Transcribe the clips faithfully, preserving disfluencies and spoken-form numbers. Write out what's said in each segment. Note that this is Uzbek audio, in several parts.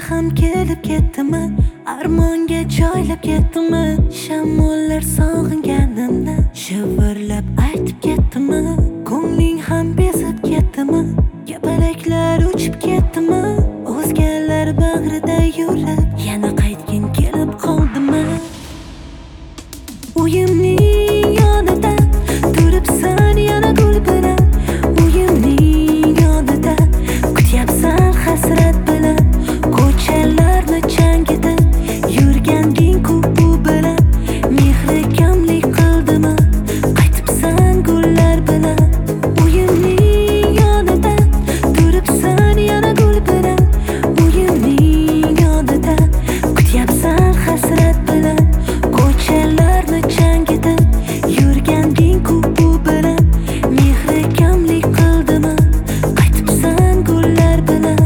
ham kelib ketdimi, armonga joylab ketdimi, shamollar sog'inganimni shivirlab aytib ketdimi, ko'ngling ham bezib ketdimi, kapalaklar uchib ketdimi, o'zgalar bag'rida yurib yana qaytgin kelib qoldimi? Uyimning yonida turibsan yana gul bilan, uyimning yonida kutyapsan hasrat bilan, ko'chalarni changida yurganding ko'pu bilan, mehri kamlik qildimi, qaytibsan gullar bilan. Uyimning yonida turibsan yana gul bilan, uyimning yonida kutyapsan hasrat bilan, ko'chalarni changida yurganding ko'pu bilan, mehri kamlik qildimi, qaytibsan gullar bilan.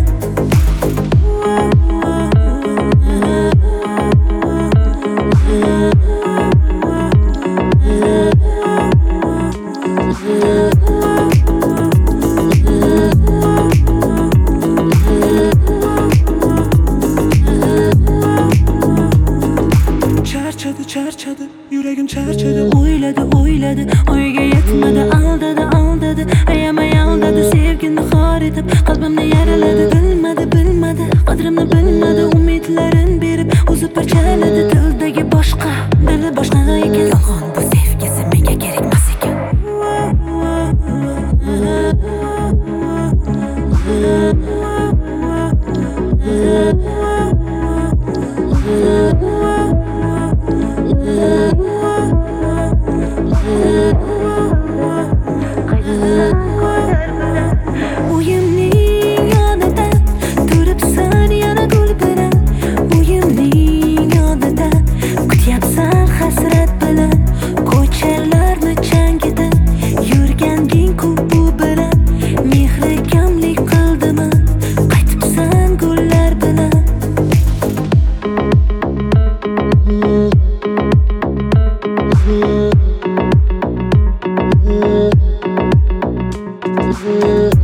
Charchadi, charchadi, yuragim charchadi. O'yladi, o'yladi, o'yga yetmadi, aldadi, aldadi, ayamay aldadi, sevgini xor etib qalbimni yaraladi. Bilmadi, bilmadi, qadrimni bilmadi, umidlarin berib o'zi parchaladi. Dildagi boshqa, dili boshqa ekan, yolg'on bu sevgisi menga kerakmas ekan. Uyimning yonida turibsan yana gul bilan, uyimning yonida kutyapsan hasrat bilan, ko'chalarni changida yurganding ko'pu bilan, mehri kamlik qildimi, qaytibsan gullar bilan. Mm-hmm.